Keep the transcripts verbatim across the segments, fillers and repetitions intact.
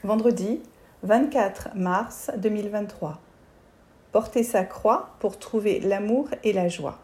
Vendredi vingt-quatre mars deux mille vingt-trois. Porter sa croix pour trouver l'amour et la joie.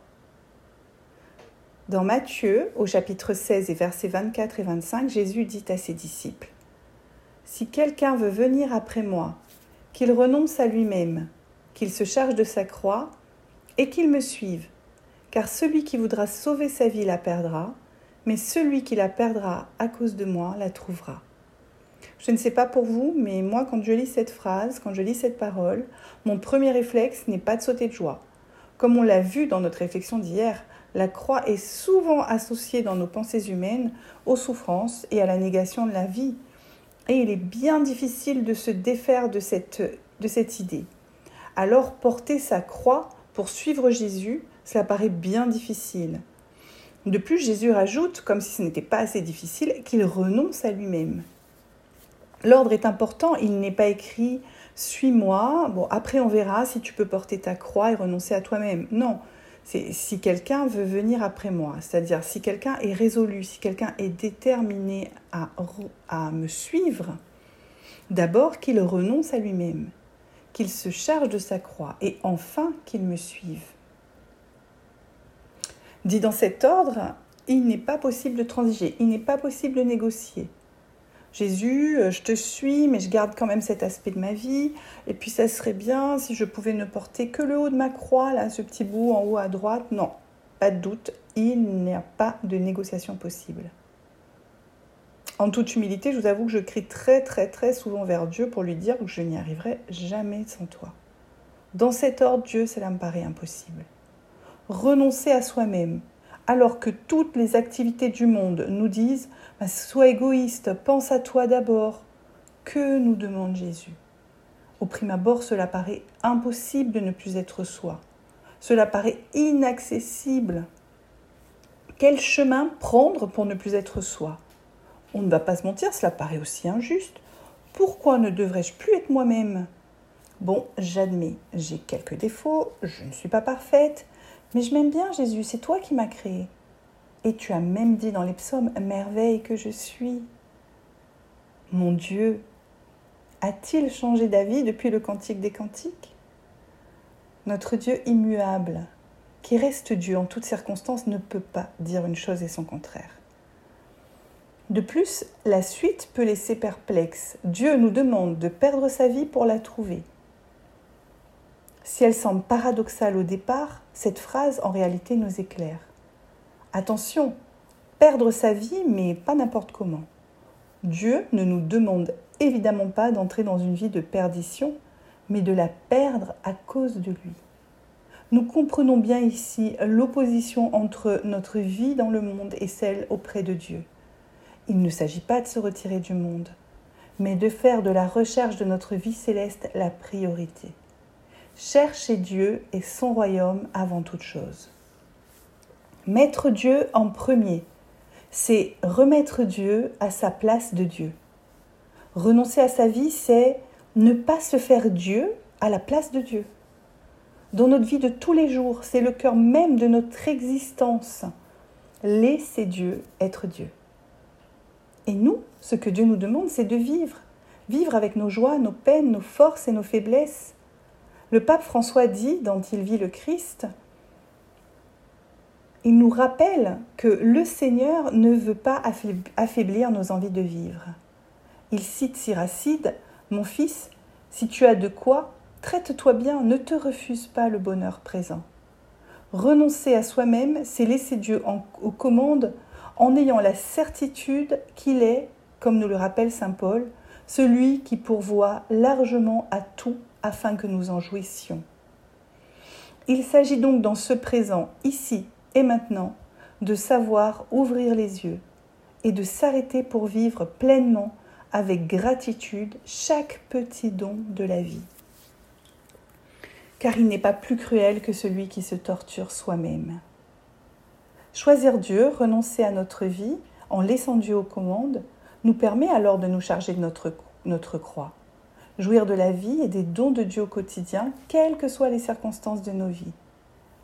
Dans Matthieu, au chapitre seize et versets vingt-quatre et vingt-cinq, Jésus dit à ses disciples : « Si quelqu'un veut venir après moi, qu'il renonce à lui-même, qu'il se charge de sa croix et qu'il me suive. Car celui qui voudra sauver sa vie la perdra, mais celui qui la perdra à cause de moi la trouvera. » Je ne sais pas pour vous, mais moi, quand je lis cette phrase, quand je lis cette parole, mon premier réflexe n'est pas de sauter de joie. Comme on l'a vu dans notre réflexion d'hier, la croix est souvent associée dans nos pensées humaines aux souffrances et à la négation de la vie. Et il est bien difficile de se défaire de cette, de cette idée. Alors, porter sa croix pour suivre Jésus, cela paraît bien difficile. De plus, Jésus rajoute, comme si ce n'était pas assez difficile, qu'il renonce à lui-même. L'ordre est important, il n'est pas écrit « suis-moi », bon, après on verra si tu peux porter ta croix et renoncer à toi-même. Non, c'est si quelqu'un veut venir après moi, c'est-à-dire si quelqu'un est résolu, si quelqu'un est déterminé à, à me suivre, d'abord qu'il renonce à lui-même, qu'il se charge de sa croix et enfin qu'il me suive. Dit dans cet ordre, il n'est pas possible de transiger, il n'est pas possible de négocier. Jésus, je te suis, mais je garde quand même cet aspect de ma vie. Et puis ça serait bien si je pouvais ne porter que le haut de ma croix, là, ce petit bout en haut à droite. Non, pas de doute, il n'y a pas de négociation possible. En toute humilité, je vous avoue que je crie très très très souvent vers Dieu pour lui dire que je n'y arriverai jamais sans toi. Dans cet ordre, Dieu, cela me paraît impossible. Renoncer à soi-même, alors que toutes les activités du monde nous disent bah, « sois égoïste, pense à toi d'abord ». Que nous demande Jésus ? Au prime abord, cela paraît impossible de ne plus être soi. Cela paraît inaccessible. Quel chemin prendre pour ne plus être soi ? On ne va pas se mentir, cela paraît aussi injuste. Pourquoi ne devrais-je plus être moi-même ? Bon, j'admets, j'ai quelques défauts, je ne suis pas parfaite, mais je m'aime bien, Jésus, c'est toi qui m'as créé. Et tu as même dit dans les psaumes, « merveille que je suis ». Mon Dieu, a-t-il changé d'avis depuis le Cantique des Cantiques ? Notre Dieu immuable, qui reste Dieu en toutes circonstances, ne peut pas dire une chose et son contraire. De plus, la suite peut laisser perplexe. Dieu nous demande de perdre sa vie pour la trouver. Si elle semble paradoxale au départ, cette phrase en réalité nous éclaire. Attention, perdre sa vie, mais pas n'importe comment. Dieu ne nous demande évidemment pas d'entrer dans une vie de perdition, mais de la perdre à cause de lui. Nous comprenons bien ici l'opposition entre notre vie dans le monde et celle auprès de Dieu. Il ne s'agit pas de se retirer du monde, mais de faire de la recherche de notre vie céleste la priorité. Chercher Dieu et son royaume avant toute chose. Mettre Dieu en premier, c'est remettre Dieu à sa place de Dieu. Renoncer à sa vie, c'est ne pas se faire Dieu à la place de Dieu. Dans notre vie de tous les jours, c'est le cœur même de notre existence. Laisser Dieu être Dieu. Et nous, ce que Dieu nous demande, c'est de vivre. Vivre avec nos joies, nos peines, nos forces et nos faiblesses. Le pape François dit, dans Il vit le Christ, il nous rappelle que le Seigneur ne veut pas affaiblir nos envies de vivre. Il cite Siracide, « Mon fils, si tu as de quoi, traite-toi bien, ne te refuse pas le bonheur présent. » Renoncer à soi-même, c'est laisser Dieu en, aux commandes en ayant la certitude qu'il est, comme nous le rappelle saint Paul, celui qui pourvoit largement à tout afin que nous en jouissions. Il s'agit donc dans ce présent, ici et maintenant, de savoir ouvrir les yeux et de s'arrêter pour vivre pleinement avec gratitude chaque petit don de la vie. Car il n'est pas plus cruel que celui qui se torture soi-même. Choisir Dieu, renoncer à notre vie, en laissant Dieu aux commandes, nous permet alors de nous charger de notre, notre croix. Jouir de la vie et des dons de Dieu au quotidien, quelles que soient les circonstances de nos vies.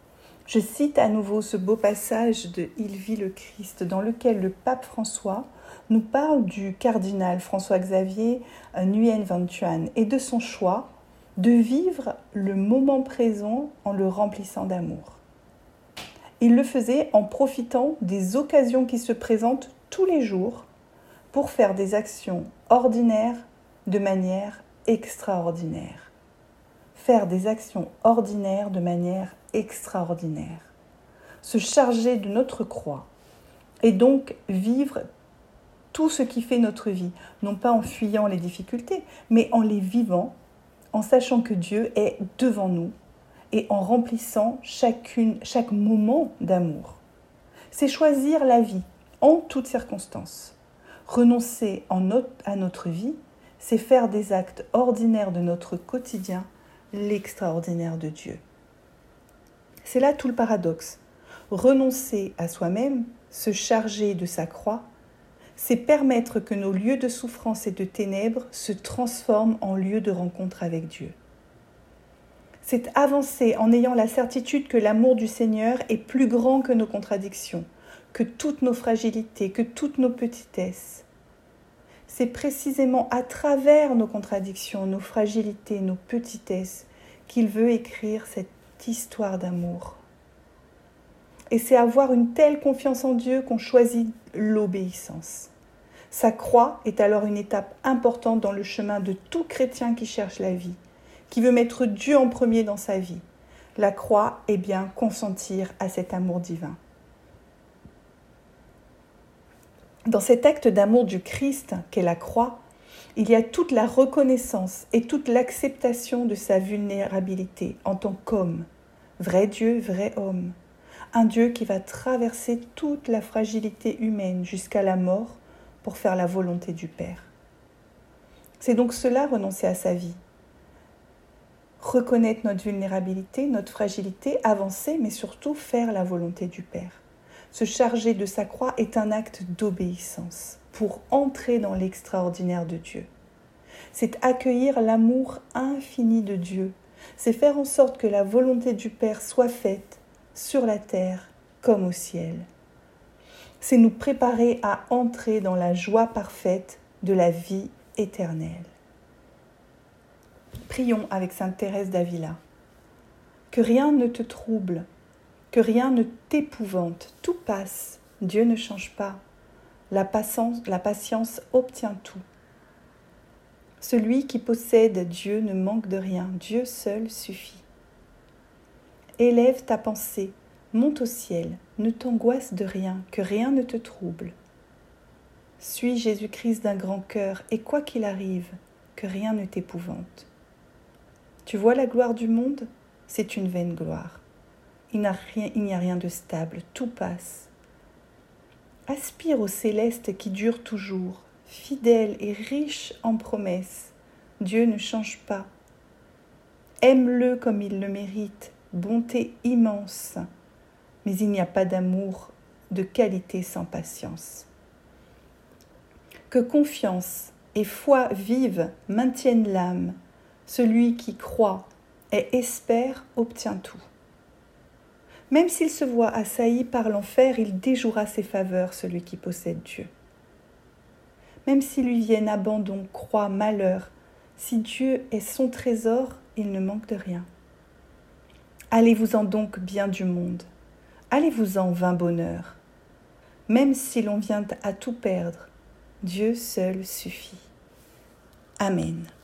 Je cite à nouveau ce beau passage de « Il vit le Christ » dans lequel le pape François nous parle du cardinal François-Xavier Nguyen Van Thuan et de son choix de vivre le moment présent en le remplissant d'amour. Il le faisait en profitant des occasions qui se présentent tous les jours pour faire des actions ordinaires de manière extraordinaire. Faire des actions ordinaires de manière extraordinaire. Se charger de notre croix et donc vivre tout ce qui fait notre vie, non pas en fuyant les difficultés, mais en les vivant, en sachant que Dieu est devant nous et en remplissant chacune, chaque moment d'amour. C'est choisir la vie en toutes circonstances. Renoncer en notre, à notre vie, c'est faire des actes ordinaires de notre quotidien l'extraordinaire de Dieu. C'est là tout le paradoxe. Renoncer à soi-même, se charger de sa croix, c'est permettre que nos lieux de souffrance et de ténèbres se transforment en lieux de rencontre avec Dieu. C'est avancer en ayant la certitude que l'amour du Seigneur est plus grand que nos contradictions, que toutes nos fragilités, que toutes nos petitesses. C'est précisément à travers nos contradictions, nos fragilités, nos petitesses, qu'il veut écrire cette histoire d'amour. Et c'est avoir une telle confiance en Dieu qu'on choisit l'obéissance. Sa croix est alors une étape importante dans le chemin de tout chrétien qui cherche la vie, qui veut mettre Dieu en premier dans sa vie. La croix est bien consentir à cet amour divin. Dans cet acte d'amour du Christ qu'est la croix, il y a toute la reconnaissance et toute l'acceptation de sa vulnérabilité en tant qu'homme, vrai Dieu, vrai homme. Un Dieu qui va traverser toute la fragilité humaine jusqu'à la mort pour faire la volonté du Père. C'est donc cela, renoncer à sa vie. Reconnaître notre vulnérabilité, notre fragilité, avancer, mais surtout faire la volonté du Père. Se charger de sa croix est un acte d'obéissance pour entrer dans l'extraordinaire de Dieu. C'est accueillir l'amour infini de Dieu. C'est faire en sorte que la volonté du Père soit faite sur la terre comme au ciel. C'est nous préparer à entrer dans la joie parfaite de la vie éternelle. Prions avec Sainte Thérèse d'Avila. Que rien ne te trouble, que rien ne t'épouvante, tout passe, Dieu ne change pas, la patience, la patience obtient tout. Celui qui possède Dieu ne manque de rien, Dieu seul suffit. Élève ta pensée, monte au ciel, ne t'angoisse de rien, que rien ne te trouble. Suis Jésus-Christ d'un grand cœur, et quoi qu'il arrive, que rien ne t'épouvante. Tu vois la gloire du monde ? C'est une vaine gloire. Il n'y a rien, il n'y a rien de stable, tout passe. Aspire au céleste qui dure toujours, fidèle et riche en promesses. Dieu ne change pas. Aime-le comme il le mérite, bonté immense. Mais il n'y a pas d'amour de qualité sans patience. Que confiance et foi vive maintiennent l'âme. Celui qui croit et espère obtient tout. Même s'il se voit assailli par l'enfer, il déjouera ses faveurs, celui qui possède Dieu. Même s'il lui vienne abandon, croix, malheur, si Dieu est son trésor, il ne manque de rien. Allez-vous-en donc bien du monde, allez-vous-en vain bonheur. Même si l'on vient à tout perdre, Dieu seul suffit. Amen.